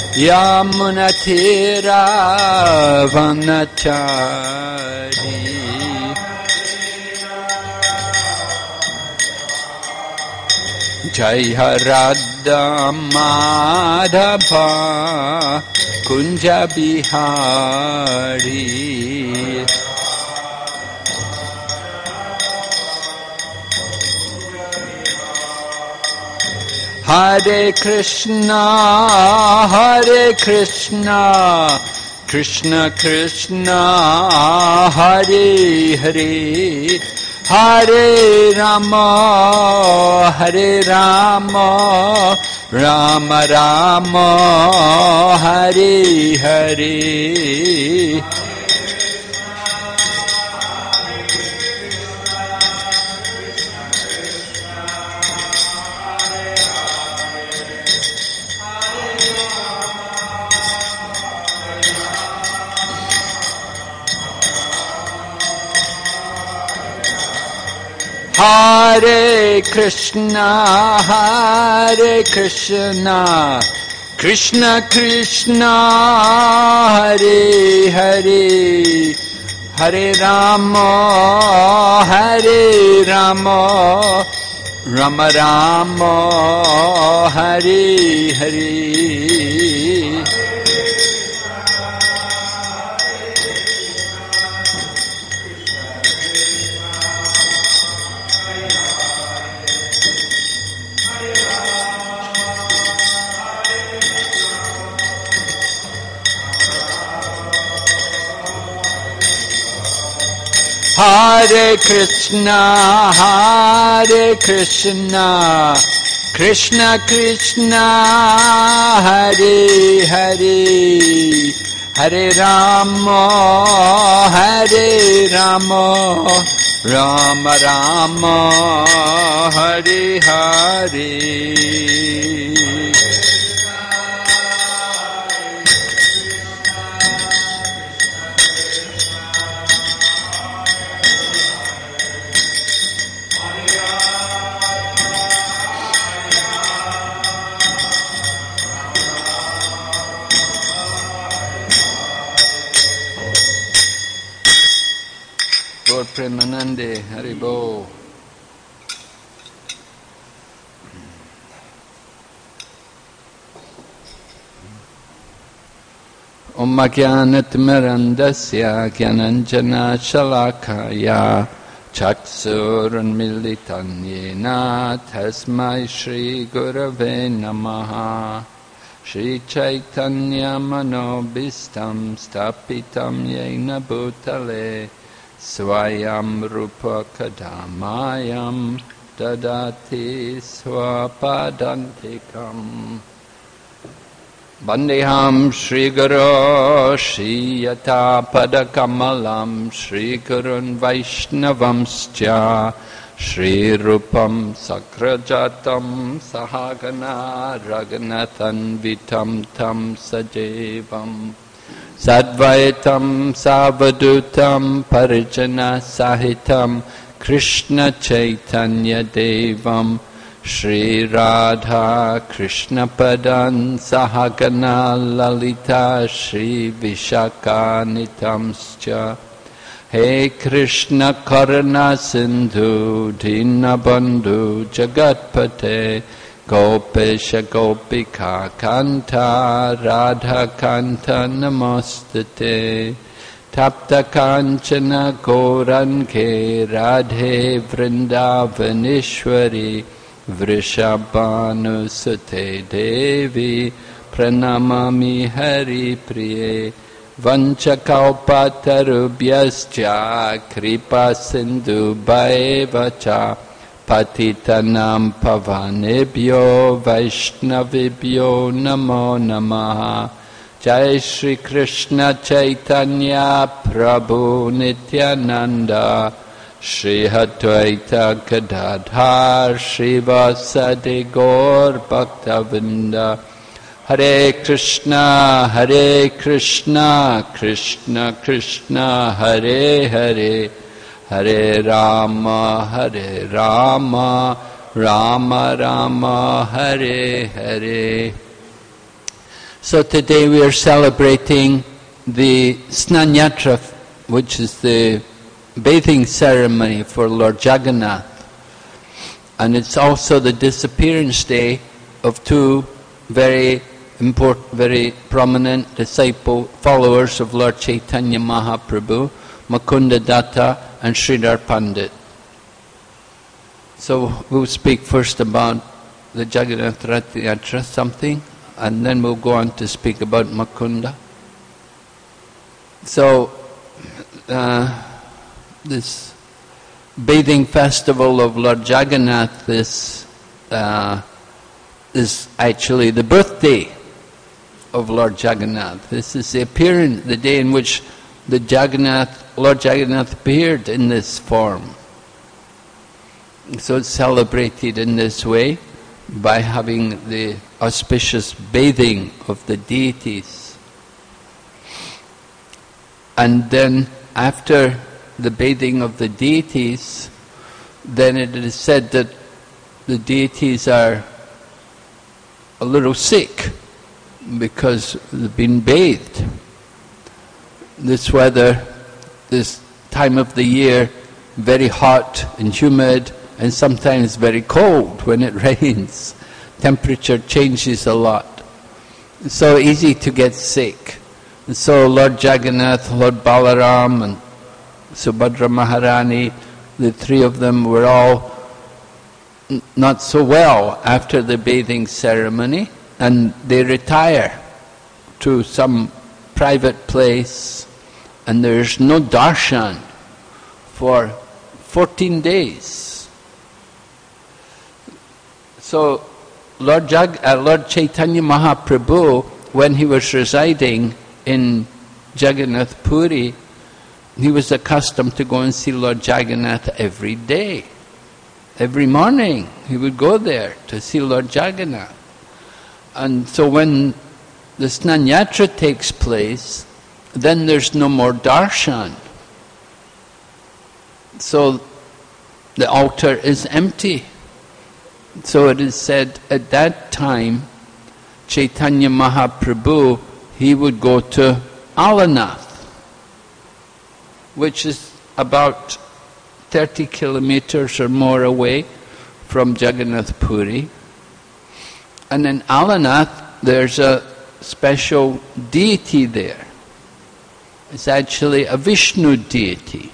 Yamunatiravanachari Jai Radha Madhava Kunja Bihari Hare Krishna Krishna Krishna Hare Hare Hare Rama Rama Rama Hare Hare Hare Krishna Krishna Krishna Hare Hare Hare Rama Rama Rama Hare Hare Hare Krishna Krishna Krishna Hare Hare Hare Rama Rama Rama Hare Hare Premanande Haribo. Om Jnanatimirandasya Jnananjana Shalakaya Chaksuranmilitan Yena Tasmai Shri Gurave Namaha Shri Chaitanya Manobhistam Stapitam Yena Bhutale Swayam Rupa Kadamayam Dadati Swapadantikam Bandeham Shri Guru Shri Yata Padakamalam Shri Gurun Vaishnavamscha Shri Rupam Sakrajatam Sahagana Raghunathan Vitam Tam Sajevam Sadvaitam Savadutam Parijana Sahitam Krishna Chaitanya Devam Shri Radha Krishna Padan Sahagana Lalita Shri Vishakanitamscha He Krishna Karuna Sindhu Dinabandhu Jagatpate Gopesha Gopika Kanta Radha Kanta Namostate Tapta Kanchana Goranke Radhe Vrindavaneshwari Vrishabhanusate Devi Pranamami Hari Priye Vanchakalpatarubhyascha Kripa Sindhu Bhaevacha Patitanam Pavanebhyo Vaishnavibhyo Namo Namaha Jai Shri Krishna Chaitanya Prabhu Nityananda Shri Advaita Gadadhar Srivasadi Gaur Bhaktavinda Hare Krishna Krishna Krishna Hare Hare Hare Rama Rama Rama Hare Hare So today we are celebrating the Snanyatra, which is the bathing ceremony for Lord Jagannath. And it's also the disappearance day of two very prominent followers of Lord Chaitanya Mahaprabhu, Mukunda Datta and Sridhar Pandit. So we'll speak first about the Jagannath Rath Yatra, something, and then we'll go on to speak about Mukunda. So this bathing festival of Lord Jagannath is actually the birthday of Lord Jagannath. This is the day in which Lord Jagannath appeared in this form. So it's celebrated in this way by having the auspicious bathing of the deities. And then after the bathing of the deities, then it is said that the deities are a little sick because they've been bathed. This weather, this time of the year, very hot and humid, and sometimes very cold when it rains. Temperature changes a lot. It's so easy to get sick. And so Lord Jagannath, Lord Balaram and Subhadra Maharani, the three of them were all not so well after the bathing ceremony, and they retire to some private place, and there's no darshan for 14 days. So Lord Chaitanya Mahaprabhu, when he was residing in Jagannath Puri, he was accustomed to go and see Lord Jagannath every day. Every morning he would go there to see Lord Jagannath. And so when the Snanyatra takes place, then there's no more darshan. So the altar is empty. So it is said at that time, Chaitanya Mahaprabhu, he would go to Alanath, which is about 30 kilometers or more away from Jagannath Puri. And in Alanath, there's a special deity there. It's actually a Vishnu deity.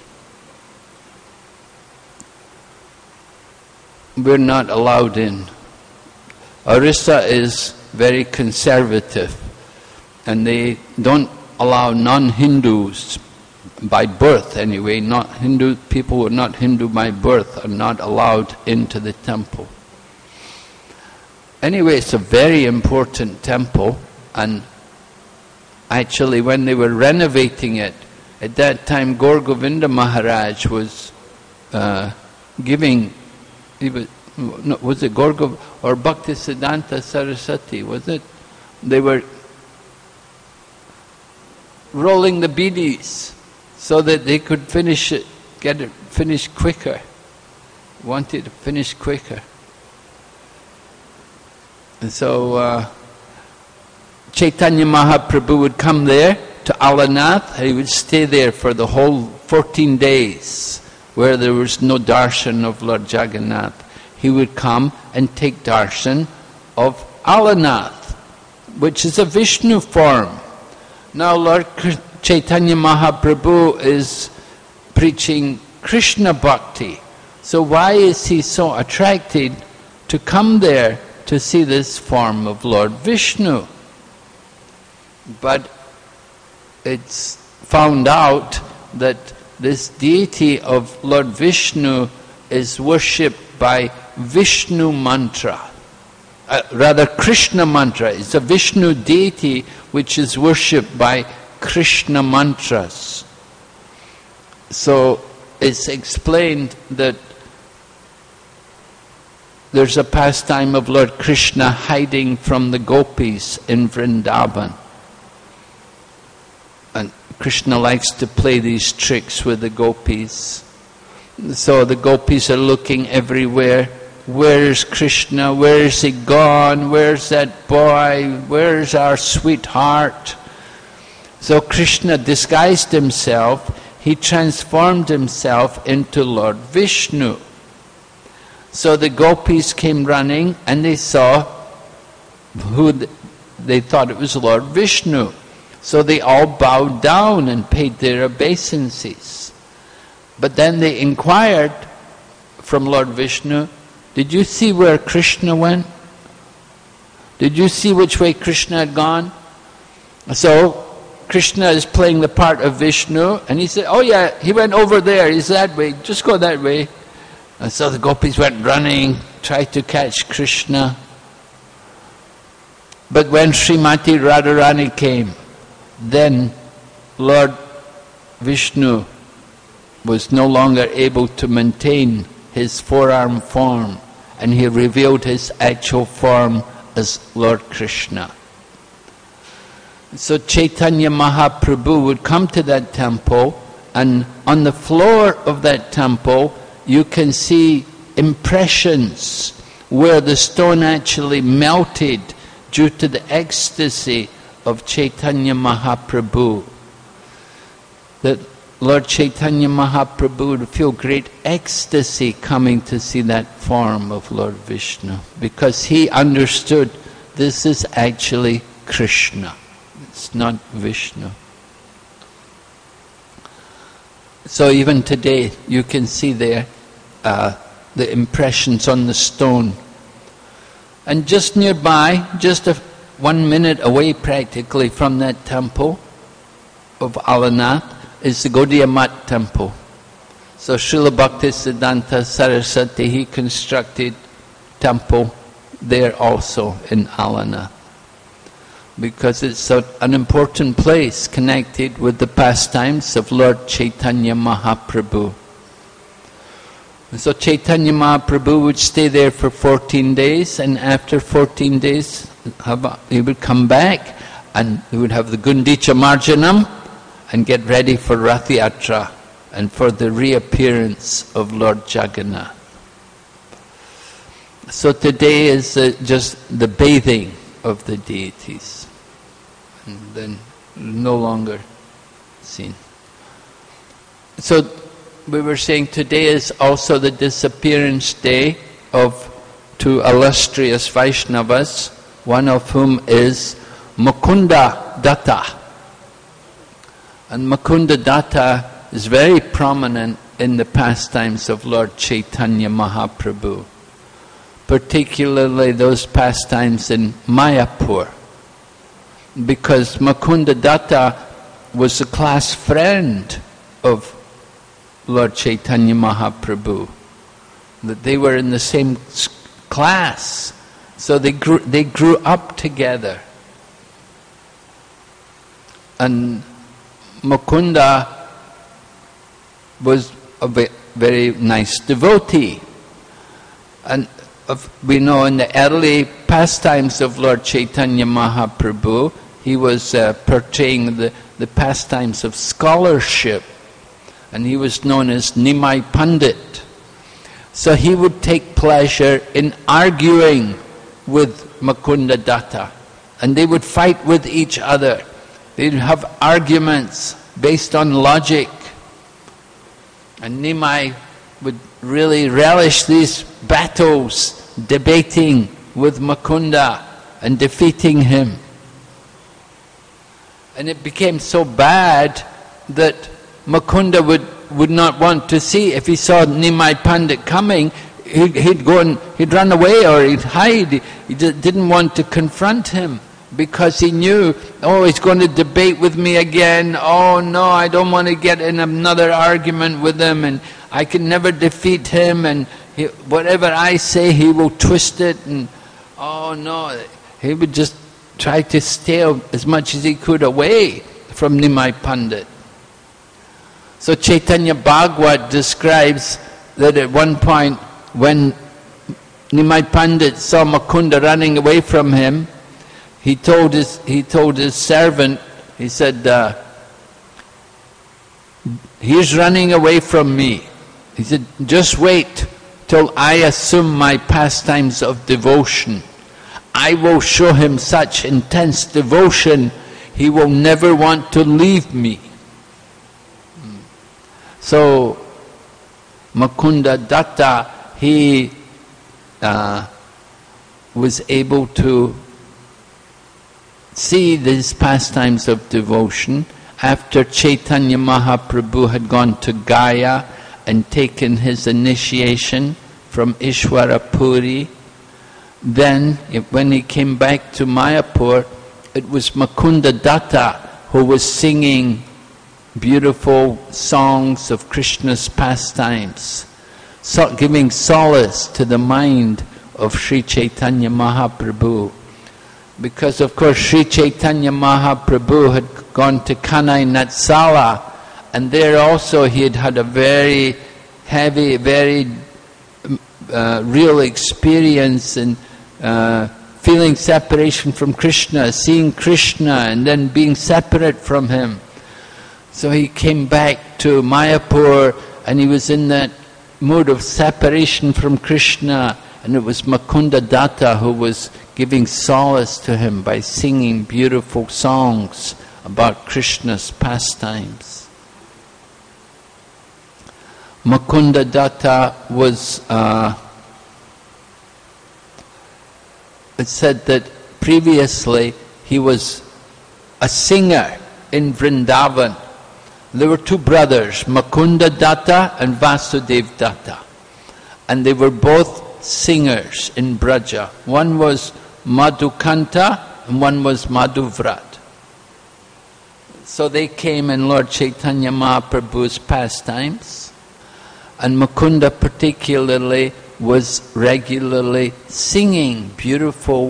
We're not allowed in. Orissa is very conservative, and they don't allow non-Hindus by birth anyway. People who are not Hindu by birth are not allowed into the temple. Anyway, it's a very important temple, and actually when they were renovating it, at that time Gaur Govinda Maharaj was giving, was it Gaur Govinda or Bhaktisiddhanta Saraswati, was it? They were rolling the bidis so that they could finish it, get it finished quicker. Wanted to finish quicker. And so Chaitanya Mahaprabhu would come there to Alanath. He would stay there for the whole 14 days where there was no darshan of Lord Jagannath. He would come and take darshan of Alanath, which is a Vishnu form. Now Lord Chaitanya Mahaprabhu is preaching Krishna Bhakti. So why is he so attracted to come there to see this form of Lord Vishnu? But it's found out that this deity of Lord Vishnu is worshipped by Vishnu mantra. Rather Krishna mantra. It's a Vishnu deity which is worshipped by Krishna mantras. So it's explained that there's a pastime of Lord Krishna hiding from the gopis in Vrindavan. And Krishna likes to play these tricks with the gopis. So the gopis are looking everywhere where's Krishna, where's he gone, where's that boy, where's our sweetheart? So Krishna disguised himself, he transformed himself into Lord Vishnu. So the gopis came running and they saw they thought it was Lord Vishnu. So they all bowed down and paid their obeisances. But then they inquired from Lord Vishnu, did you see where Krishna went? Did you see which way Krishna had gone? So Krishna is playing the part of Vishnu, and he said, oh yeah, he went over there, he's that way, just go that way. And so the gopis went running, tried to catch Krishna. But when Srimati Radharani came, then Lord Vishnu was no longer able to maintain his four-arm form, and he revealed his actual form as Lord Krishna. So Chaitanya Mahaprabhu would come to that temple, and on the floor of that temple you can see impressions where the stone actually melted due to the ecstasy of Chaitanya Mahaprabhu. That Lord Chaitanya Mahaprabhu would feel great ecstasy coming to see that form of Lord Vishnu, because he understood this is actually Krishna, it's not Vishnu. So even today you can see there the impressions on the stone. And just nearby, just 1 minute away practically from that temple of Alanath, is the Gaudiya Math temple. So Srila Bhaktisiddhanta Saraswati, he constructed temple there also in Alanath, because it's an important place connected with the pastimes of Lord Chaitanya Mahaprabhu. And so Chaitanya Mahaprabhu would stay there for 14 days, and after 14 days he would come back and he would have the Gundicha Marjanam and get ready for Rath Yatra and for the reappearance of Lord Jagannath. So today is just the bathing of the deities, and then no longer seen. So we were saying today is also the disappearance day of two illustrious Vaishnavas, one of whom is Mukunda Datta. And Mukunda Datta is very prominent in the pastimes of Lord Chaitanya Mahaprabhu, particularly those pastimes in Mayapur, because Mukunda Datta was a class friend of Lord Chaitanya Mahaprabhu, that they were in the same class, so they grew up together. And Mukunda was a very nice devotee, and we know in the early pastimes of Lord Chaitanya Mahaprabhu, he was portraying the pastimes of scholarship, and he was known as Nimai Pandit. So he would take pleasure in arguing with Mukunda Datta, and they would fight with each other. They'd have arguments based on logic, and Nimai would really relish these battles, debating with Mukunda and defeating him. And it became so bad that Mukunda would not want to see, if he saw Nimai Pandit coming, he'd go and he'd run away or he'd hide. He didn't want to confront him, because he knew, oh, he's going to debate with me again. Oh no, I don't want to get in another argument with him, and I can never defeat him, and whatever I say he will twist it, and oh no, he would just try to stay as much as he could away from Nimai Pandit. So Chaitanya Bhagavat describes that at one point when Nimai Pandit saw Mukunda running away from him, he told his servant, he said, he's running away from me. He said, just wait till I assume my pastimes of devotion. I will show him such intense devotion, he will never want to leave me. So, Mukunda Datta, he was able to see these pastimes of devotion after Chaitanya Mahaprabhu had gone to Gaya and taken his initiation from Ishwara Puri. Then, when he came back to Mayapur, it was Mukunda Datta who was singing beautiful songs of Krishna's pastimes, giving solace to the mind of Sri Chaitanya Mahaprabhu. Because of course Sri Chaitanya Mahaprabhu had gone to Kanai Natsala, and there also he had had a very heavy, very real experience in feeling separation from Krishna, seeing Krishna and then being separate from him. So he came back to Mayapur and he was in that mood of separation from Krishna, and it was Mukunda Datta who was giving solace to him by singing beautiful songs about Krishna's pastimes. Mukunda Datta was, it said that previously he was a singer in Vrindavan. There were two brothers, Mukunda Datta and Vasudev Datta, and they were both singers in Braja. One was Madhukanta and one was Madhuvrat. So they came in Lord Chaitanya Mahaprabhu's pastimes, and Mukunda particularly was regularly singing beautiful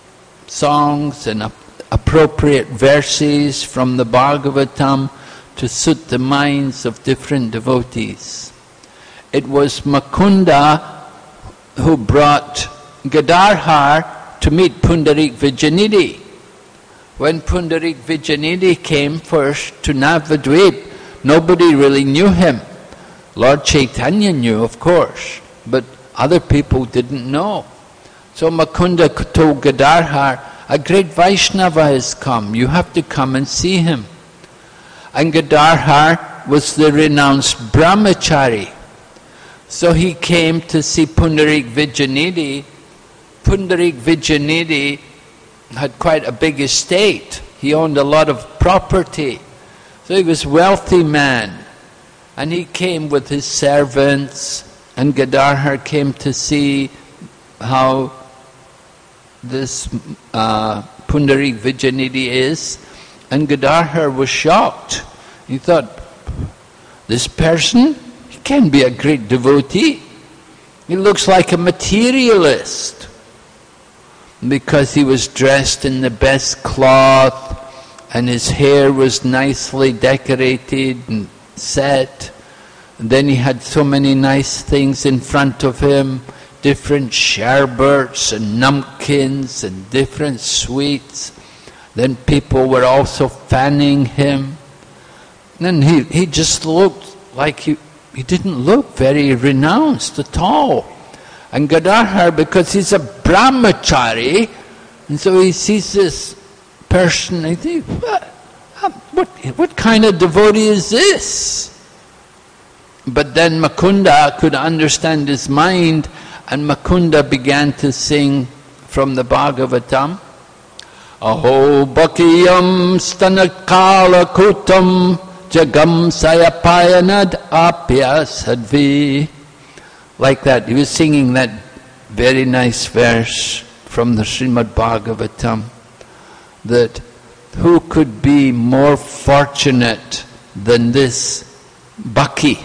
songs and appropriate verses from the Bhagavatam to suit the minds of different devotees. It was Mukunda who brought Gadadhar to meet Pundarik Vijayanidhi. When Pundarik Vijayanidhi came first to Navadvip, nobody really knew him. Lord Chaitanya knew, of course, but other people didn't know. So Mukunda told Gadadhar, a great Vaishnava has come, you have to come and see him. And Gadadhar was the renounced brahmachari. So he came to see Pundarik Vijayanidhi. Pundarik Vijayanidhi had quite a big estate. He owned a lot of property. So he was a wealthy man. And he came with his servants, and Gadadhar came to see how this Pundarik Vijayanidhi is. And Gadadhar was shocked. He thought, this person, he can be a great devotee. He looks like a materialist. Because he was dressed in the best cloth, and his hair was nicely decorated and set. And then he had so many nice things in front of him, different sherbets and namkins and different sweets. Then people were also fanning him. And he just looked like he didn't look very renounced at all. And Gadadhar, because he's a brahmachari, and so he sees this person, he thinks, what kind of devotee is this? But then Mukunda could understand his mind, and Mukunda began to sing from the Bhagavatam, Aho Bhakiyam Stanakala Kutam Jagam Sayapayanad Apya Sadvi. Like that, he was singing that very nice verse from the Srimad Bhagavatam, that who could be more fortunate than this Bhakti?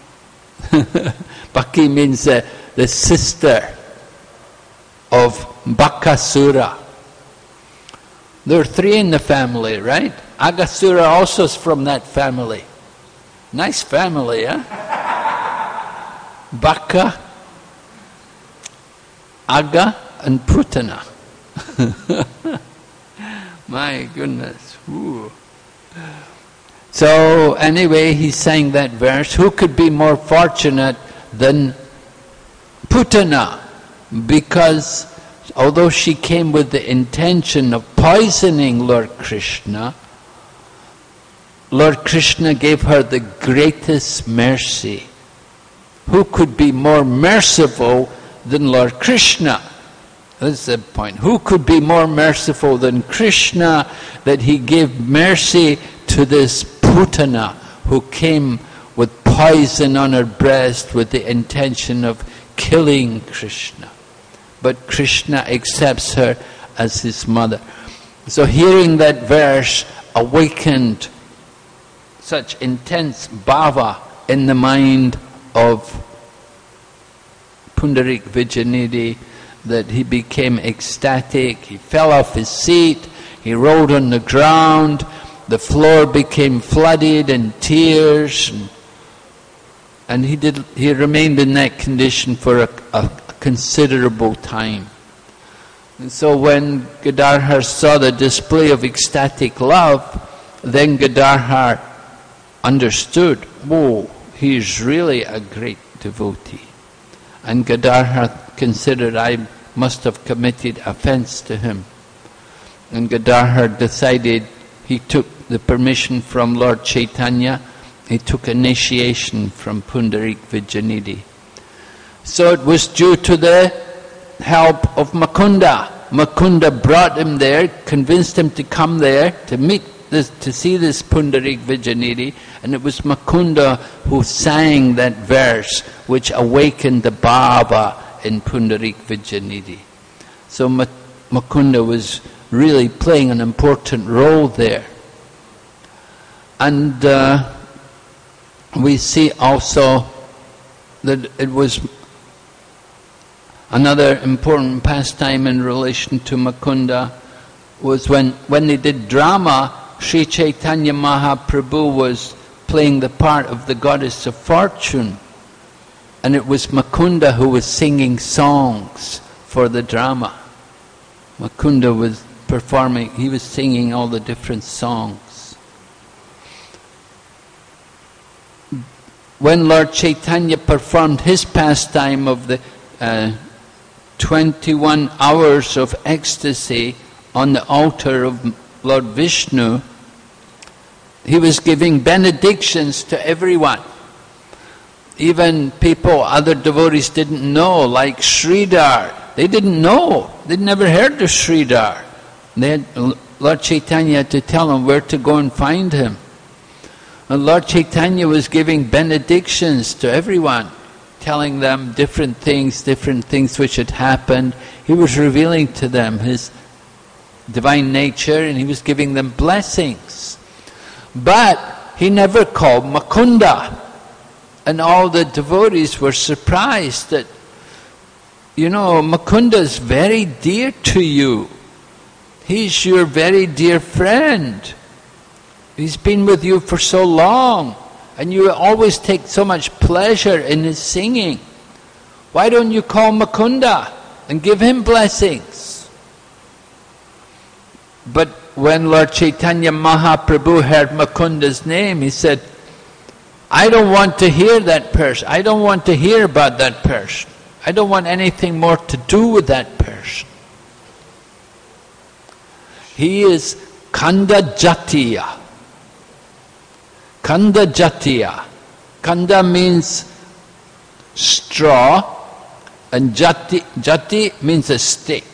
Bhakti means the sister of Bakasura. There are three in the family, right? Agasura also is from that family. Nice family, huh? Baka, Aga, and Putana. My goodness. Ooh. So anyway, he sang that verse. Who could be more fortunate than Putana, because although she came with the intention of poisoning Lord Krishna gave her the greatest mercy. Who could be more merciful than Lord Krishna? That's the point. Who could be more merciful than Krishna, that he gave mercy to this Putana who came with poison on her breast with the intention of killing Krishna. But Krishna accepts her as his mother. So hearing that verse awakened such intense bhava in the mind of Pundarik Vijayanidhi that he became ecstatic. He fell off his seat, he rolled on the ground, the floor became flooded in tears, and he remained in that condition for a considerable time. And so when Gadadhar saw the display of ecstatic love, then Gadadhar understood, whoa, he is really a great devotee. And Gadadhar considered, I must have committed offense to him. And Gadadhar decided, he took the permission from Lord Chaitanya, he took initiation from Pundarik Vijayanidhi. So it was due to the help of Mukunda. Mukunda brought him there, convinced him to come there to see this Pundarik Vijayanidhi, and it was Mukunda who sang that verse which awakened the bhava in Pundarik Vijayanidhi. So Mukunda was really playing an important role there. And we see also that it was another important pastime in relation to Mukunda was when they did drama, Sri Chaitanya Mahaprabhu was playing the part of the goddess of fortune, and it was Mukunda who was singing songs for the drama. Mukunda was performing, he was singing all the different songs. When Lord Chaitanya performed his pastime of the 21 hours of ecstasy on the altar of Lord Vishnu, he was giving benedictions to everyone. Even people, other devotees didn't know, like Sridhar. They didn't know. They'd never heard of Sridhar. Lord Chaitanya had to tell them where to go and find him. And Lord Chaitanya was giving benedictions to everyone, telling them different things which had happened. He was revealing to them his divine nature, and he was giving them blessings. But he never called Mukunda. And all the devotees were surprised that, Mukunda is very dear to you. He's your very dear friend. He's been with you for so long, and you always take so much pleasure in his singing. Why don't you call Mukunda and give him blessings? But when Lord Chaitanya Mahaprabhu heard Mukunda's name, he said, I don't want to hear that person. I don't want to hear about that person. I don't want anything more to do with that person. He is Kanda Jatiya. Kanda Jatiya. Kanda means straw, and Jati means a stick.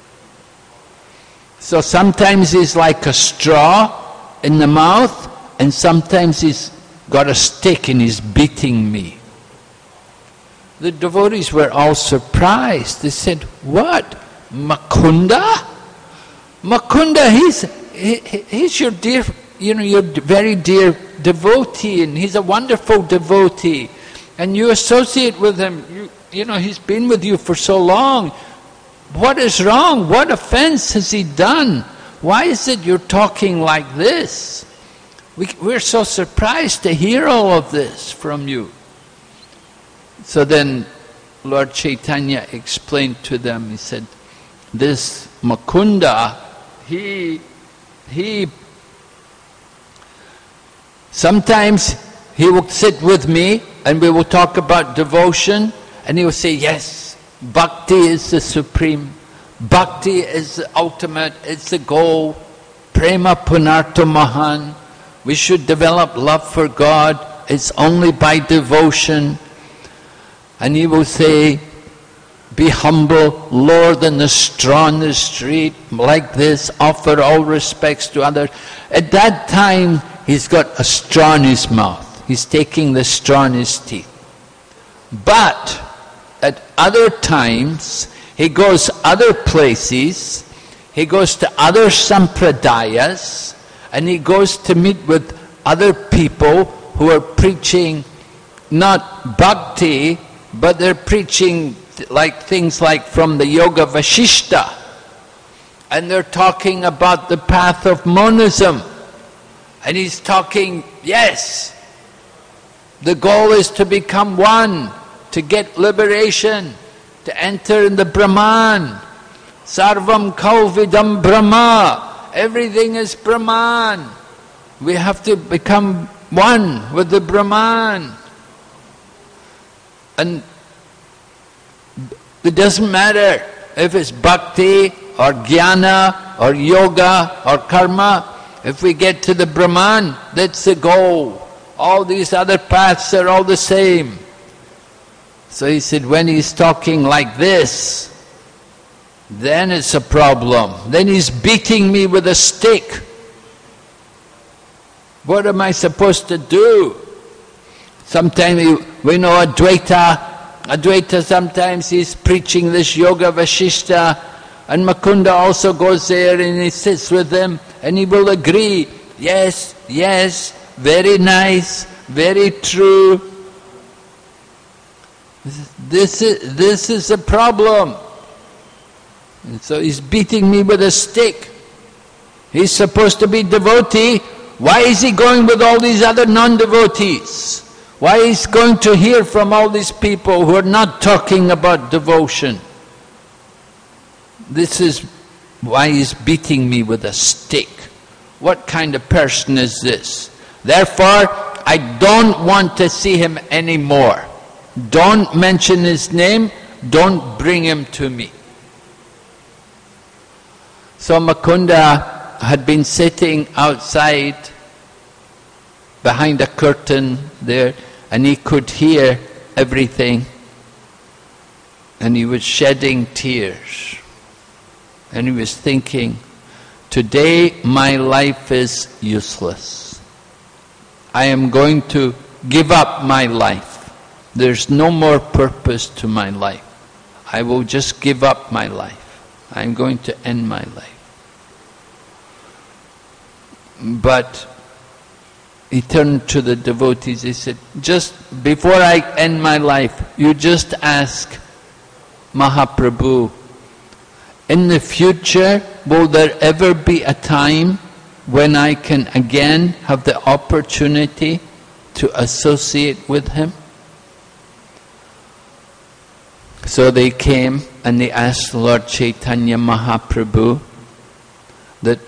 So sometimes he's like a straw in the mouth, and sometimes he's got a stick and he's beating me. The devotees were all surprised. They said, what? Mukunda? Mukunda, he's your dear, your very dear devotee, and he's a wonderful devotee. And you associate with him, he's been with you for so long. What is wrong? What offense has he done? Why is it you're talking like this? We're so surprised to hear all of this from you. So then Lord Chaitanya explained to them, he said, this Mukunda, he sometimes he will sit with me and we will talk about devotion, and he will say, yes, Bhakti is the supreme. Bhakti is the ultimate, it's the goal. Prema punarto mahan. We should develop love for God. It's only by devotion. And he will say, be humble, lower than the straw on the street, like this, offer all respects to others. At that time, he's got a straw in his mouth. He's taking the straw in his teeth. But at other times, he goes other places, he goes to other sampradayas, and he goes to meet with other people who are preaching not bhakti, but they're preaching like things like from the Yoga Vashishta, and they're talking about the path of monism, and he's talking, yes, the goal is to become one, to get liberation, to enter in the Brahman. Sarvam Kalvidam Brahma. Everything is Brahman. We have to become one with the Brahman. And it doesn't matter if it's bhakti or jnana or yoga or karma. If we get to the Brahman, that's the goal. All these other paths are all the same. So he said, when he's talking like this, then it's a problem. Then he's beating me with a stick. What am I supposed to do? Sometimes we know Advaita sometimes he's preaching this Yoga Vashishta, and Mukunda also goes there and he sits with them and he will agree, yes, yes, very nice, very true. This is a problem. And so he's beating me with a stick. He's supposed to be devotee. Why is he going with all these other non-devotees? Why is he going to hear from all these people who are not talking about devotion? This is why he's beating me with a stick. What kind of person is this? Therefore, I don't want to see him anymore. Don't mention his name, don't bring him to me. So Mukunda had been sitting outside behind a curtain there, and he could hear everything, and he was shedding tears. And he was thinking, today my life is useless. I am going to give up my life. There's no more purpose to my life. I will just give up my life. I'm going to end my life. But he turned to the devotees, he said, just before I end my life, you just ask Mahaprabhu, in the future, will there ever be a time when I can again have the opportunity to associate with him? So they came and they asked Lord Chaitanya Mahaprabhu that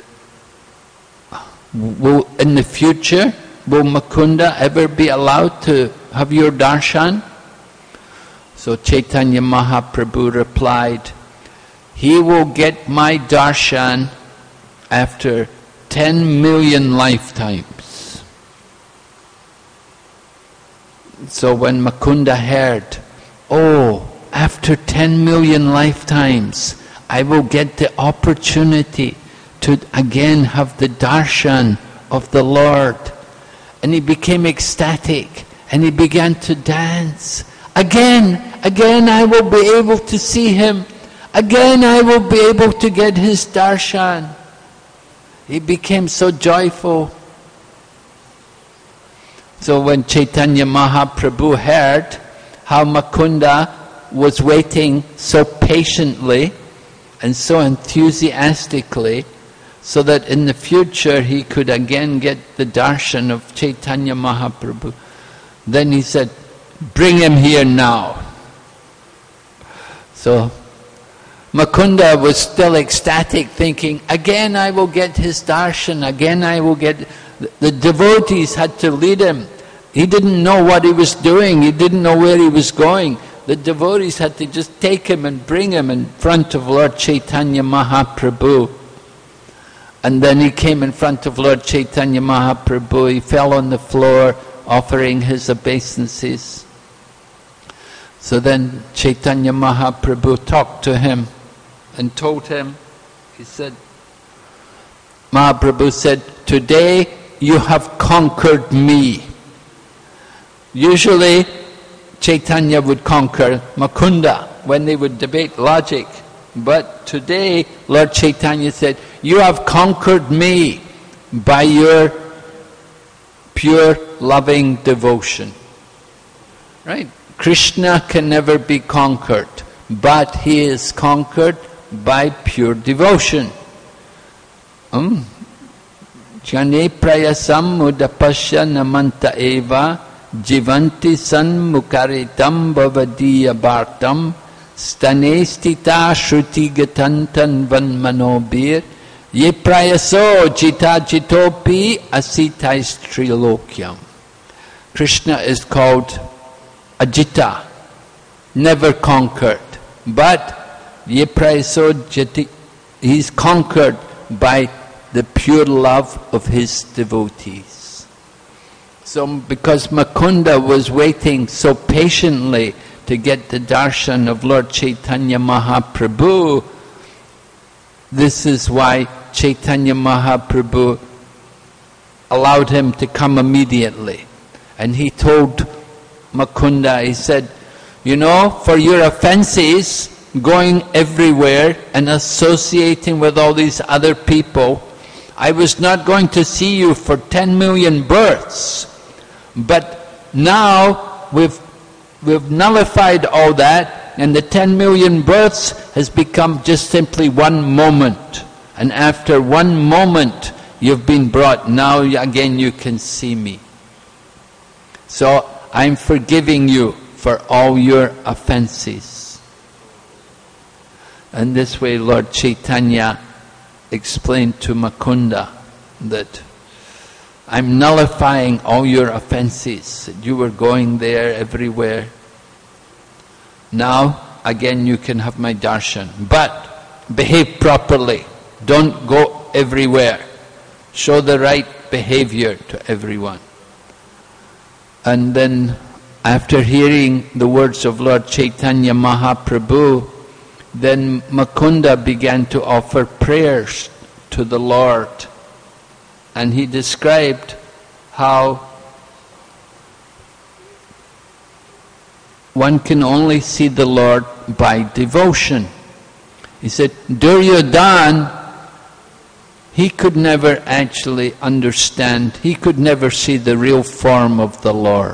in the future, will Mukunda ever be allowed to have your darshan? So Chaitanya Mahaprabhu replied, he will get my darshan after 10 million lifetimes. So when Mukunda heard, oh, after 10 million lifetimes, I will get the opportunity to again have the darshan of the Lord. And he became ecstatic and he began to dance. Again I will be able to see him. Again I will be able to get his darshan. He became so joyful. So when Chaitanya Mahaprabhu heard how Mukunda was waiting so patiently and so enthusiastically, so that in the future he could again get the darshan of Chaitanya Mahaprabhu, then he said, bring him here now. So Mukunda was still ecstatic, thinking, again I will get his darshan, again I will get... The devotees had to lead him. He didn't know what he was doing, he didn't know where he was going. the devotees had to just take him and bring him in front of Lord Chaitanya Mahaprabhu. And then he came in front of Lord Chaitanya Mahaprabhu, he fell on the floor offering his obeisances. So then Chaitanya Mahaprabhu talked to him and told him, he said, Mahaprabhu said, today you have conquered me. Usually Chaitanya would conquer Mukunda when they would debate logic. But today Lord Chaitanya said, you have conquered me by your pure loving devotion. Right? Krishna can never be conquered, but he is conquered by pure devotion. Jane prayasam mudapasya namanta eva jivanti san mukaritam bhavadiya bhartam stane stita shruti gatantan vanmanobir ye prayaso jita jitopi asitais trilokyam. Krishna is called Ajita, never conquered, but ye prayaso jiti, he is conquered by the pure love of his devotees. So because Mukunda was waiting so patiently to get the darshan of Lord Chaitanya Mahaprabhu, this is why Chaitanya Mahaprabhu allowed him to come immediately. And he told Mukunda, he said, you know, for your offenses, going everywhere and associating with all these other people, I was not going to see you for 10 million births. But now we've nullified all that, and the 10 million births has become just simply one moment. And after one moment, you've been brought. Now again you can see me. So I'm forgiving you for all your offenses. And this way Lord Chaitanya explained to Mukunda that I'm nullifying all your offenses. You were going there everywhere. Now, again, you can have my darshan. But behave properly. Don't go everywhere. Show the right behavior to everyone. And then, after hearing the words of Lord Chaitanya Mahaprabhu, then Mukunda began to offer prayers to the Lord. And he described how one can only see the Lord by devotion. He said, Duryodhana, he could never actually understand, he could never see the real form of the Lord.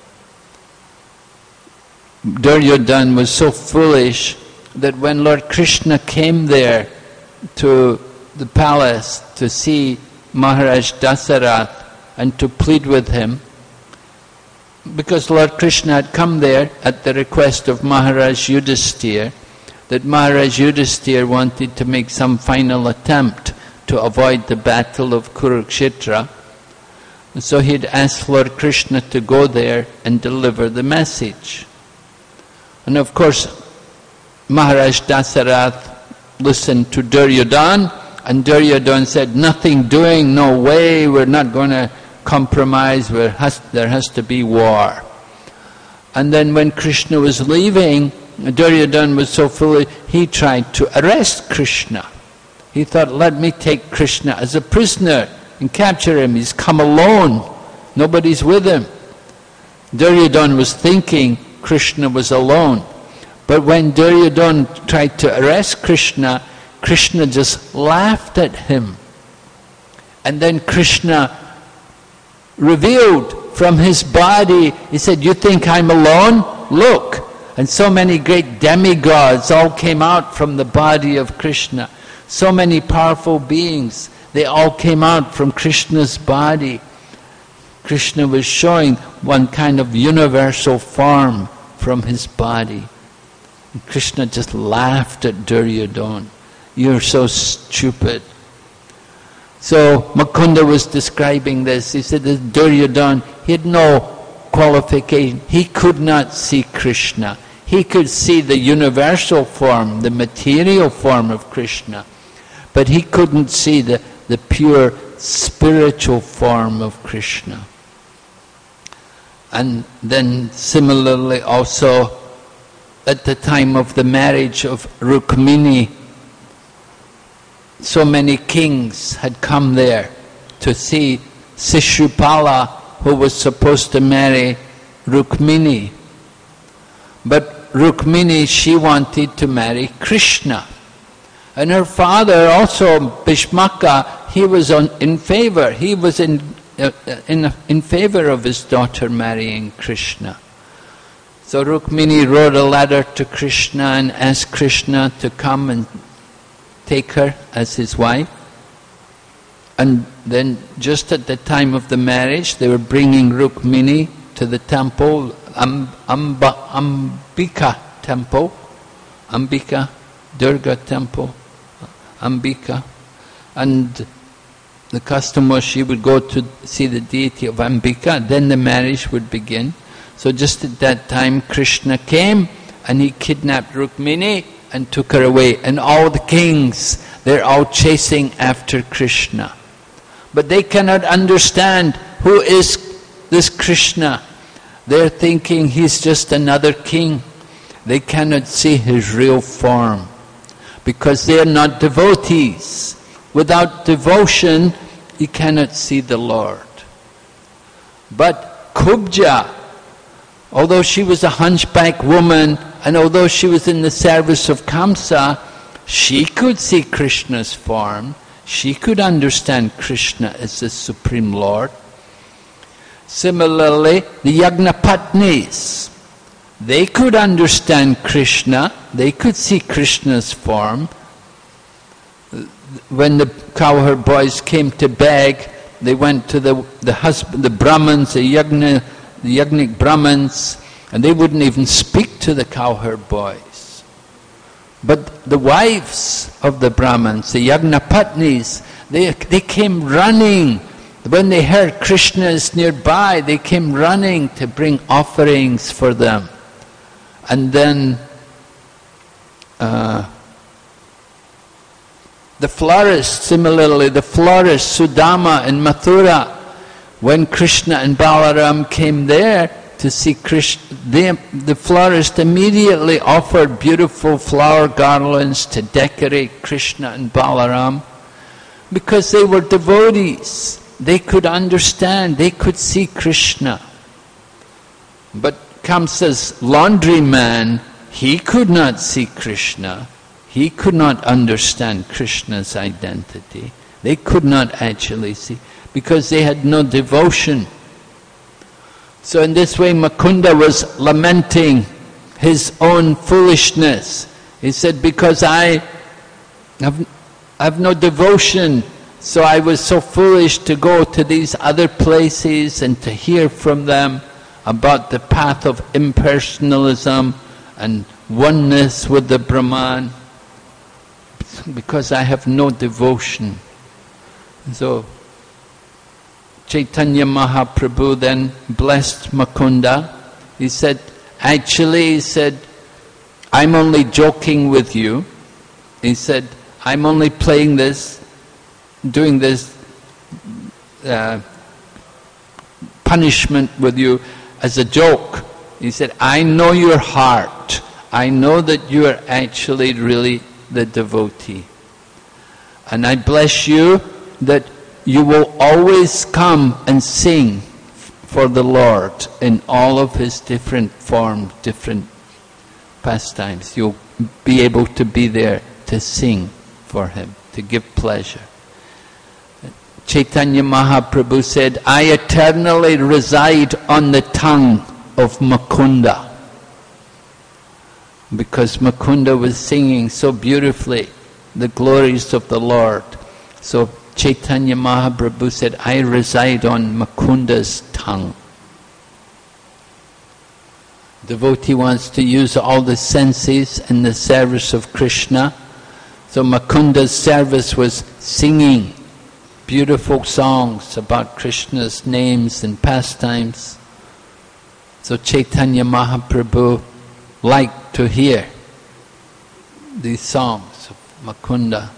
Duryodhana was so foolish that when Lord Krishna came there to the palace to see Maharaj Dasarath and to plead with him, because Lord Krishna had come there at the request of Maharaj Yudhisthira, that Maharaj Yudhisthira wanted to make some final attempt to avoid the battle of Kurukshetra. And so he had asked Lord Krishna to go there and deliver the message. And of course, Maharaj Dasarath listened to Duryodhana, and Duryodhana said, nothing doing, no way, we're not going to compromise, there has to be war. And then when Krishna was leaving, Duryodhana was so foolish, he tried to arrest Krishna. He thought, let me take Krishna as a prisoner and capture him, he's come alone, nobody's with him. Duryodhana was thinking Krishna was alone. But when Duryodhana tried to arrest Krishna, Krishna just laughed at him. And then Krishna revealed from his body, he said, you think I'm alone? Look! And so many great demigods all came out from the body of Krishna. So many powerful beings, they all came out from Krishna's body. Krishna was showing one kind of universal form from his body. And Krishna just laughed at Duryodhana. You're so stupid. So Mukunda was describing this. He said that Duryodhana, he had no qualification. He could not see Krishna. He could see the universal form, the material form of Krishna, but he couldn't see the pure spiritual form of Krishna. And then similarly also, at the time of the marriage of Rukmini, so many kings had come there to see Shishupala, who was supposed to marry Rukmini. But Rukmini, she wanted to marry Krishna. And her father also, Bhishmaka, he was in favor. He was in favor of his daughter marrying Krishna. So Rukmini wrote a letter to Krishna and asked Krishna to come and take her as his wife. And then just at the time of the marriage, they were bringing Rukmini to the temple, Ambika temple, Ambika, Durga temple, Ambika. And the custom was she would go to see the deity of Ambika, then the marriage would begin. So just at that time, Krishna came and he kidnapped Rukmini and took her away. And all the kings, they're all chasing after Krishna. But they cannot understand who is this Krishna. They're thinking he's just another king. They cannot see his real form because they are not devotees. Without devotion, you cannot see the Lord. But Kubja, although she was a hunchback woman, and although she was in the service of Kamsa, she could see Krishna's form. She could understand Krishna as the Supreme Lord. Similarly, the Yagnapatnis, they could understand Krishna. They could see Krishna's form. When the cowherd boys came to beg, they went to the Brahmins, the Yagnik Brahmins, and they wouldn't even speak to the cowherd boys. But the wives of the Brahmins, the Yagnapatnis, they came running. When they heard Krishna is nearby, they came running to bring offerings for them. And then the florist, similarly, the florist Sudama in Mathura, when Krishna and Balaram came there to see Krishna, the florist immediately offered beautiful flower garlands to decorate Krishna and Balaram because they were devotees. They could understand, they could see Krishna. But Kamsa's laundryman, he could not see Krishna. He could not understand Krishna's identity. They could not actually see, because they had no devotion. So in this way, Mukunda was lamenting his own foolishness. He said, because I have no devotion, so I was so foolish to go to these other places and to hear from them about the path of impersonalism and oneness with the Brahman, because I have no devotion. So Chaitanya Mahaprabhu then blessed Mukunda. He said, I'm only joking with you. He said, I'm only playing this, doing this punishment with you as a joke. He said, I know your heart. I know that you are actually really the devotee. And I bless you that you will always come and sing for the Lord in all of His different forms, different pastimes. You'll be able to be there to sing for Him, to give pleasure. Chaitanya Mahaprabhu said, I eternally reside on the tongue of Mukunda. Because Mukunda was singing so beautifully the glories of the Lord. So Chaitanya Mahaprabhu said, I reside on Mukunda's tongue. Devotee wants to use all the senses in the service of Krishna. So Mukunda's service was singing beautiful songs about Krishna's names and pastimes. So Chaitanya Mahaprabhu like to hear these songs of Mukunda.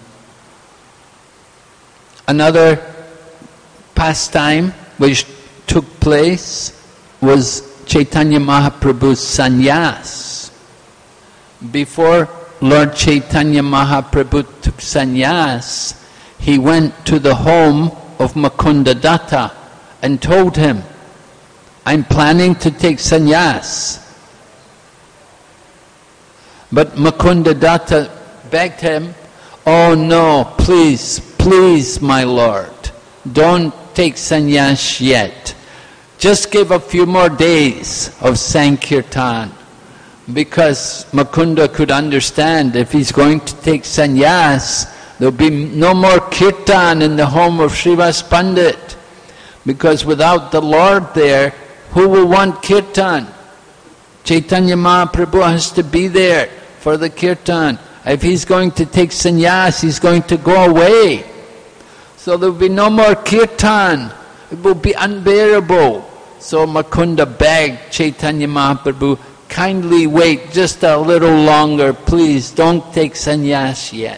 Another pastime which took place was Chaitanya Mahaprabhu's sannyas. Before Lord Chaitanya Mahaprabhu took sannyas, he went to the home of Mukunda Datta and told him, I'm planning to take sannyas. But Mukunda Datta begged him, oh no, please, please my Lord, don't take sannyas yet. Just give a few more days of Sankirtan. Because Mukunda could understand if he's going to take sannyas, there'll be no more kirtan in the home of Srivas Pandit. Because without the Lord there, who will want kirtan? Chaitanya Mahaprabhu has to be there for the kirtan. If he's going to take sannyas, he's going to go away. So there'll be no more kirtan. It will be unbearable. So Mukunda begged Chaitanya Mahaprabhu, kindly wait just a little longer, please, don't take sannyas yet.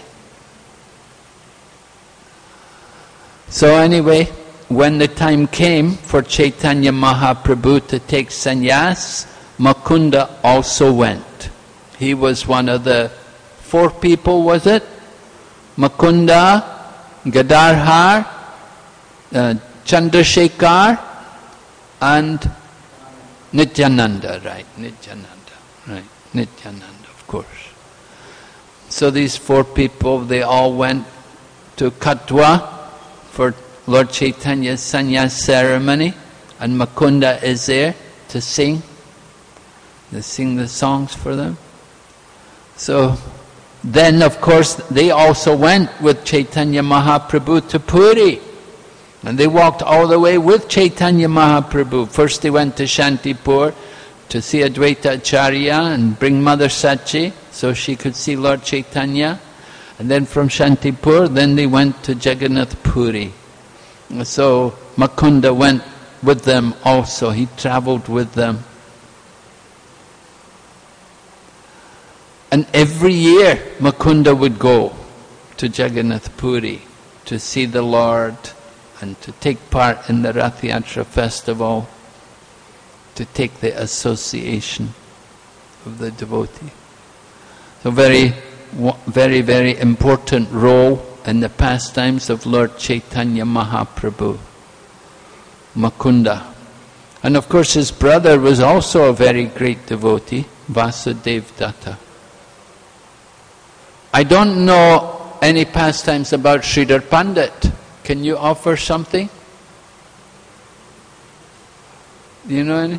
So anyway, when the time came for Chaitanya Mahaprabhu to take sannyas, Mukunda also went. He was one of the 4 people, was it? Mukunda, Gadadhar, Chandrasekhar, and Nityananda, right, Nityananda, of course. So these 4 people, they all went to Katwa for Lord Chaitanya's sannyas ceremony, and Mukunda is there to sing. They sing the songs for them. So then, of course, they also went with Chaitanya Mahaprabhu to Puri. And they walked all the way with Chaitanya Mahaprabhu. First they went to Shantipur to see Advaita Acharya and bring Mother Sachi so she could see Lord Chaitanya. And then from Shantipur, then they went to Jagannath Puri. So Mukunda went with them also. He travelled with them. And every year Mukunda would go to Jagannath Puri to see the Lord and to take part in the Rath Yatra festival, to take the association of the devotee. So very, very important role in the pastimes of Lord Chaitanya Mahaprabhu, Mukunda. And of course his brother was also a very great devotee, Vasudev Datta. I don't know any pastimes about Sridhar Pandit. Can you offer something? Do you know any?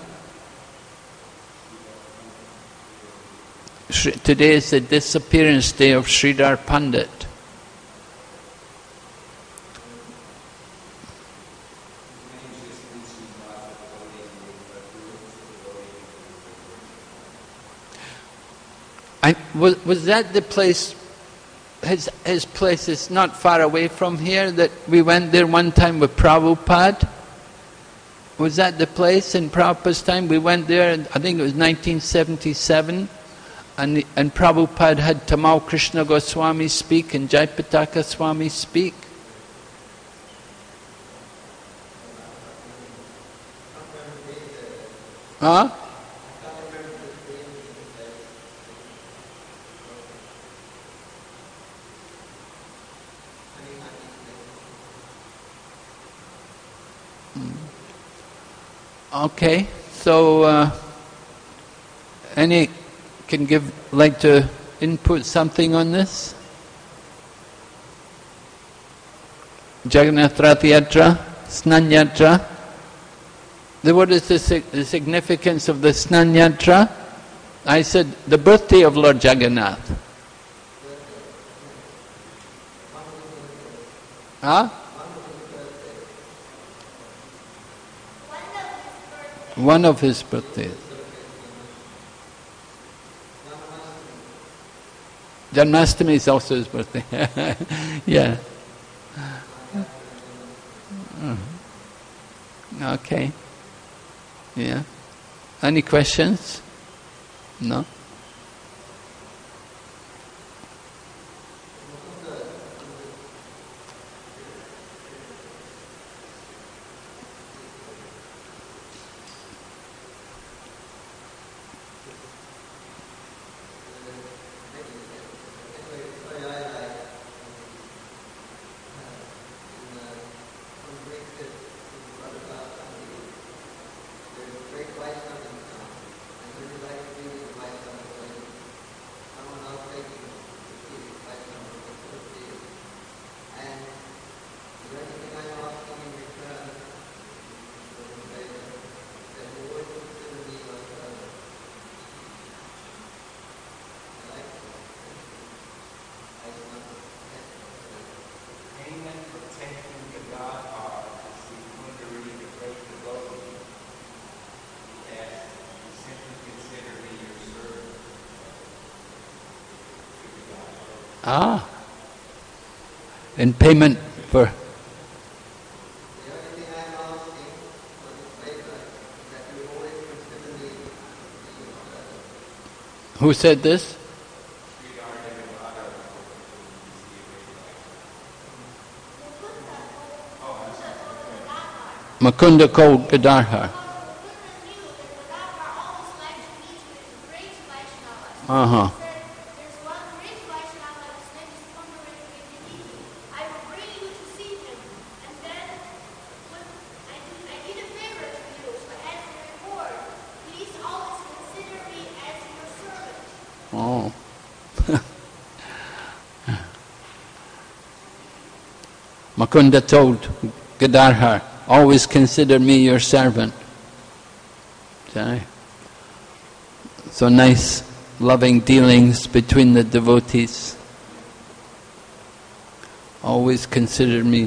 Today is the disappearance day of Sridhar Pandit. Was that the place? His place is not far away from here, that we went there one time with Prabhupada. Was that the place in Prabhupada's time? We went there, I think it was 1977, and Prabhupada had Tamal Krishna Goswami speak and Jayapataka Swami speak. Huh? Okay, so any can like to input something on this? Jagannath Rath Yatra, Snan Yatra. What is the significance of the Snan Yatra? I said the birthday of Lord Jagannath. Huh? One of his birthdays. Janmashtami is also his birthday. Yeah. Okay. Yeah. Any questions? No? Ah, in payment for... Who said this? Mukunda called Gadadhar. Uh-huh. Oh. Mukunda told Gadadhar, always consider me your servant. So nice, loving dealings between the devotees. Always consider me.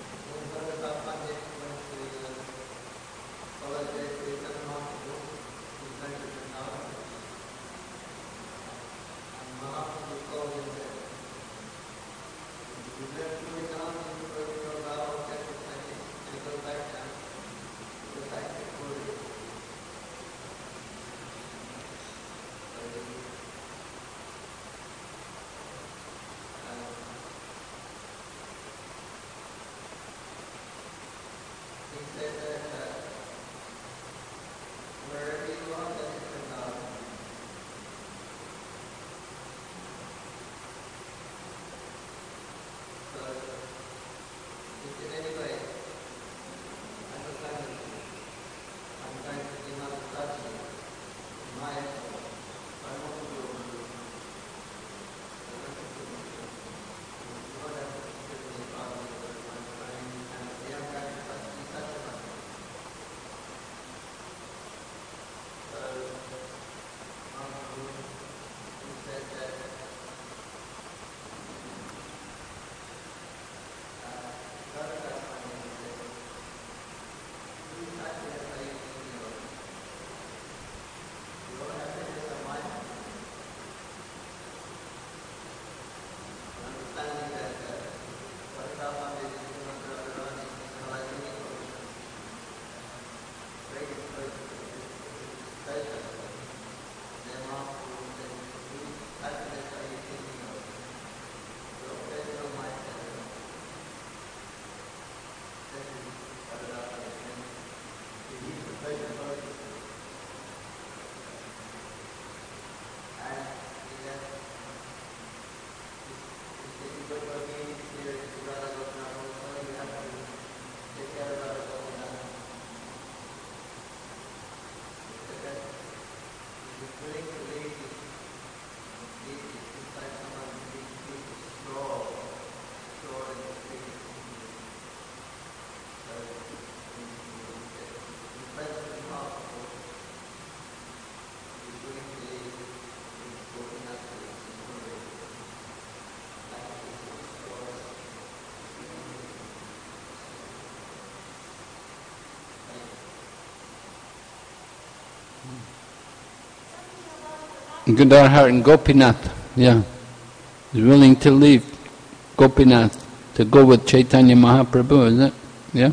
Gadadhar and Gopinath, yeah. He's willing to leave Gopinath to go with Chaitanya Mahaprabhu, is it? Yeah?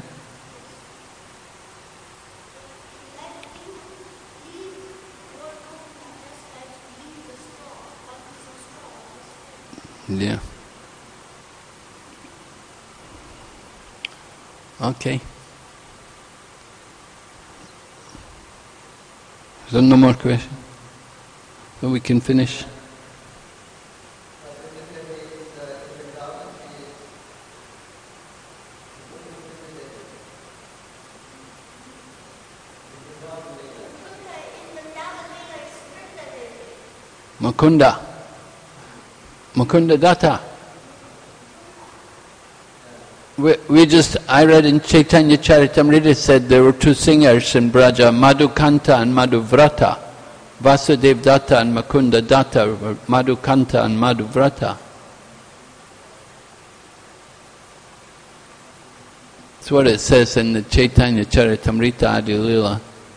Yeah. Okay. So no more questions? So we can finish. Mukunda. Mukunda Datta. I read in Chaitanya Charitamrita said there were two singers in Braja, Madhukanta and Madhuvrata. Vasudev Datta and Mukunda Datta, or Madhukanta and Madhuvrata. That's what it says in the Chaitanya Charitamrita Adi Lila.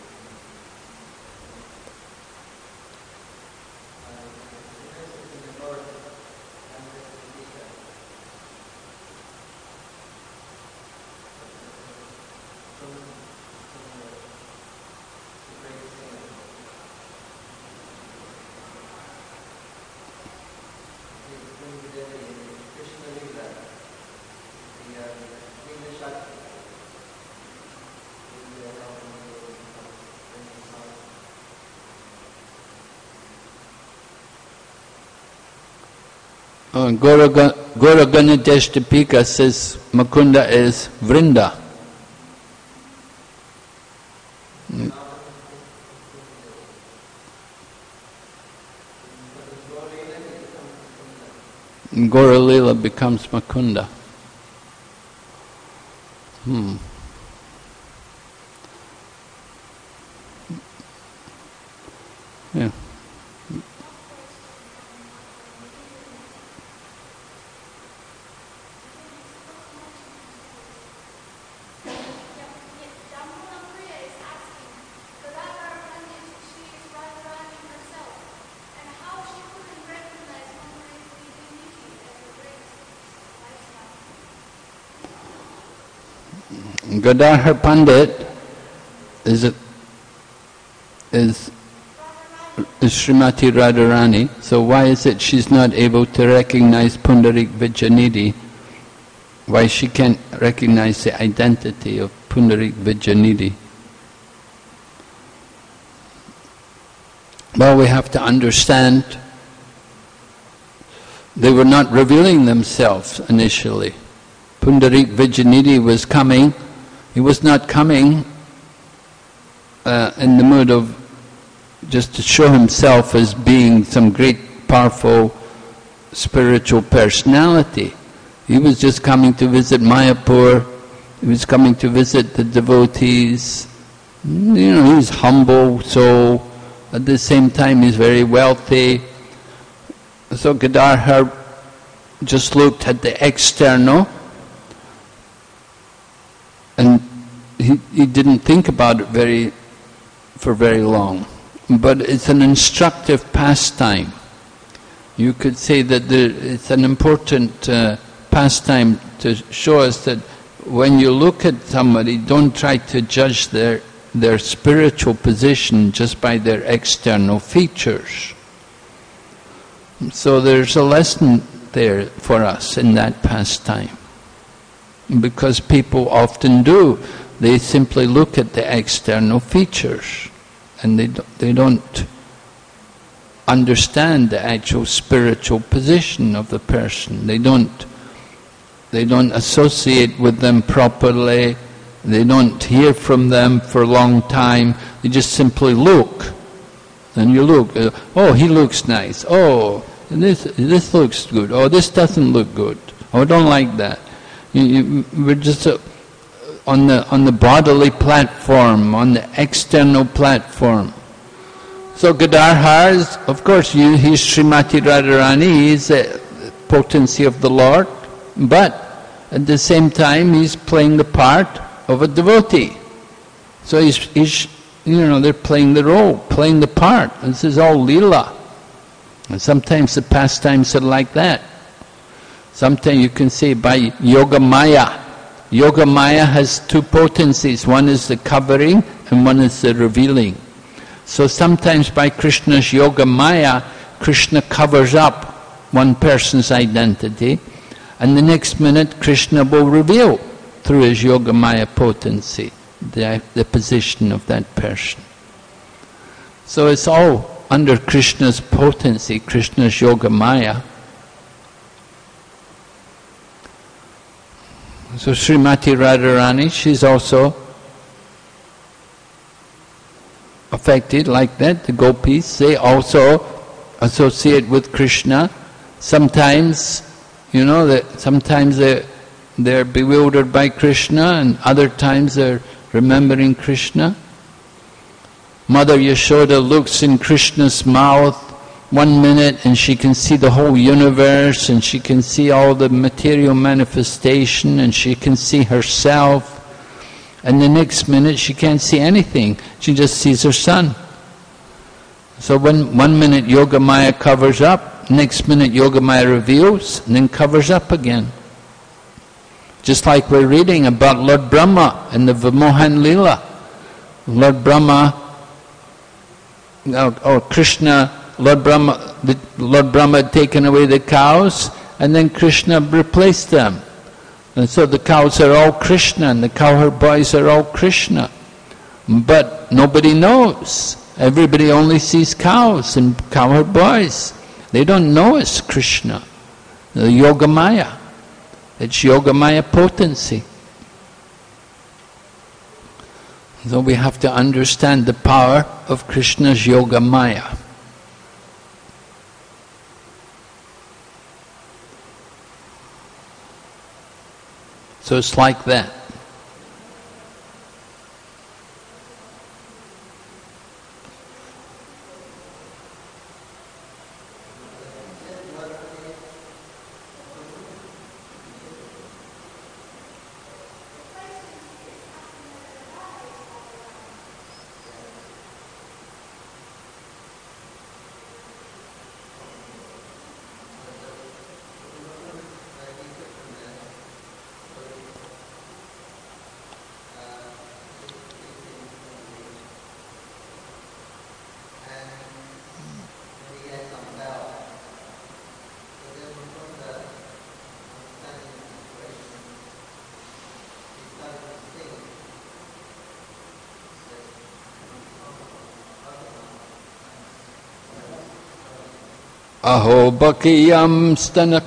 Gauragana Deshtapika says Mukunda is Vrinda. Gaura Lila becomes Mukunda. Yeah. Gadadhar Pandit is Srimati Radharani, so why is it she's not able to recognize Pundarik Vijayanidhi? Why she can't recognize the identity of Pundarik Vijayanidhi? Well, we have to understand they were not revealing themselves initially. Pundarik Vijayanidhi was coming. He was not coming in the mood of just to show himself as being some great, powerful, spiritual personality. He was just coming to visit Mayapur. He was coming to visit the devotees. You know, he's humble soul. At the same time, he's very wealthy. So Gadadhar just looked at the external, and he didn't think about it for very long. But it's an instructive pastime. You could say that it's an important pastime to show us that when you look at somebody, don't try to judge their spiritual position just by their external features. So there's a lesson there for us in that pastime. Because people often do. They simply look at the external features and they don't understand the actual spiritual position of the person. They don't associate with them properly. They don't hear from them for a long time. They just simply look. And you look, oh, he looks nice. Oh, this looks good. Oh, this doesn't look good. Oh, I don't like that. We're just on the bodily platform, on the external platform. So Gadadhar is, of course, he's Srimati Radharani, he's a potency of the Lord, but at the same time he's playing the part of a devotee. So he's they're playing the role, playing the part. This is all lila. And sometimes the pastimes are like that. Sometimes you can say by Yoga Maya. Yoga Maya has two potencies. One is the covering and one is the revealing. So sometimes by Krishna's Yoga Maya, Krishna covers up one person's identity, and the next minute Krishna will reveal through his Yoga Maya potency the position of that person. So it's all under Krishna's potency, Krishna's Yoga Maya. So Srimati Radharani, she's also affected like that. The gopis, they also associate with Krishna. Sometimes, sometimes they're bewildered by Krishna, and other times they're remembering Krishna. Mother Yashoda looks in Krishna's mouth 1 minute and she can see the whole universe, and she can see all the material manifestation, and she can see herself. And the next minute she can't see anything, she just sees her son. So when 1 minute Yogamaya covers up, next minute Yogamaya reveals, and then covers up again. Just like we're reading about Lord Brahma and the Vimohan Leela. Lord Brahma, or Krishna, Lord Brahma had taken away the cows, and then Krishna replaced them. And so the cows are all Krishna, and the cowherd boys are all Krishna. But nobody knows. Everybody only sees cows and cowherd boys. They don't know it's Krishna, the Yogamaya. It's Yogamaya potency. So we have to understand the power of Krishna's Yogamaya. So it's like that. Aho bakiyam stanak.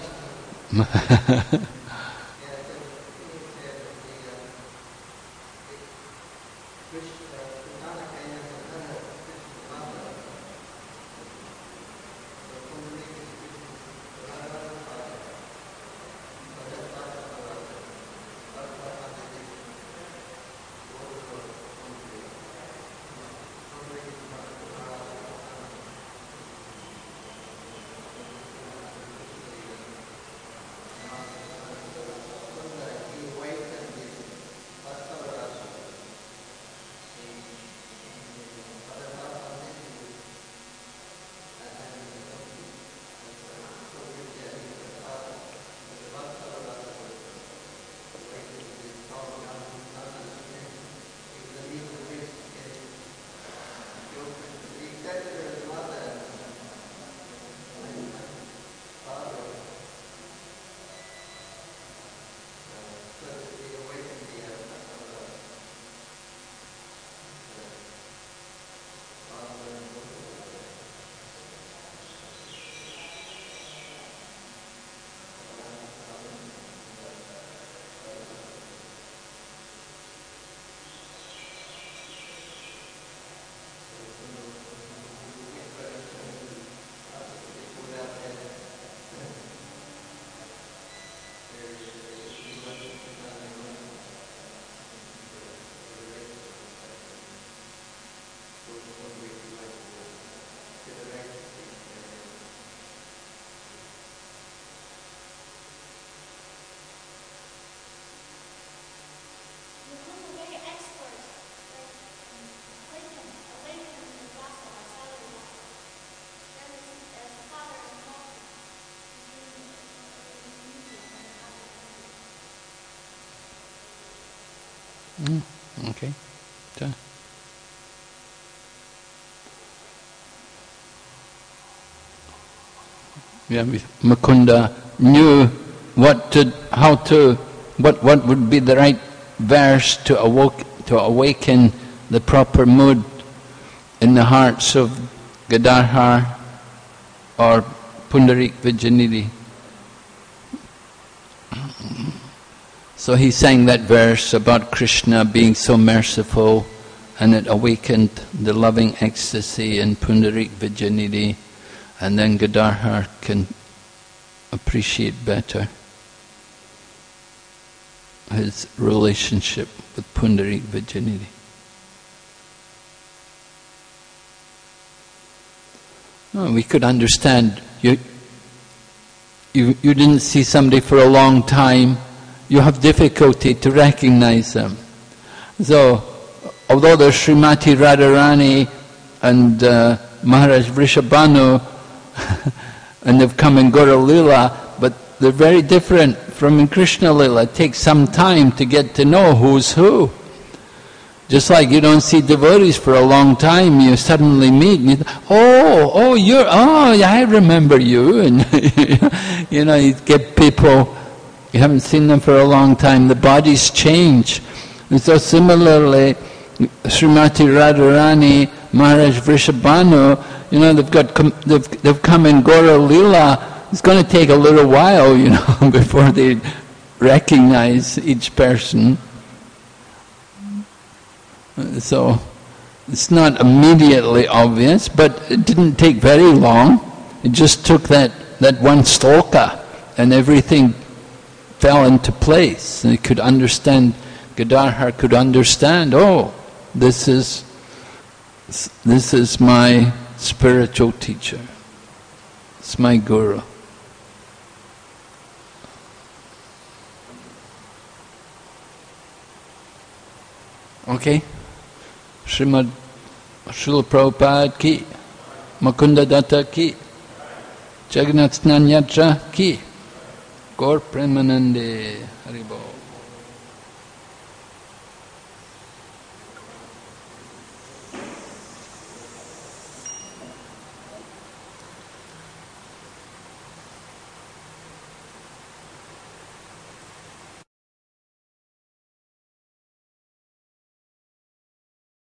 Okay. Done. Yeah, Mukunda knew what would be the right verse to awaken the proper mood in the hearts of Gadadhar or Pundarik Vijayanidhi. So he sang that verse about Krishna being so merciful, and it awakened the loving ecstasy in Pundarik Vijayanidhi. And then Gadadhar can appreciate better his relationship with Pundarik Vijayanidhi. Oh, we could understand, you didn't see somebody for a long time, you have difficulty to recognize them. So, although there's Srimati Radharani and Maharaj Vrishabhanu, and they've come in Gaura Lila, but they're very different from in Krishna Lila. It takes some time to get to know who's who. Just like you don't see devotees for a long time, you suddenly meet and you I remember you. And you get people, you haven't seen them for a long time, the bodies change. And so similarly, Srimati Radharani, Maharaj Vrishabhanu, they've come in Gaura Lila. It's going to take a little while, before they recognize each person. So it's not immediately obvious, but it didn't take very long. It just took that one sloka, and everything fell into place. And it could understand. Gadadhar could understand. Oh, this is my spiritual teacher. It's my guru. Okay? Srimad Srila Prabhupada ki, Mukunda Datta ki, Jagannath Nanyatra ki, Gaur Premanande Haribol.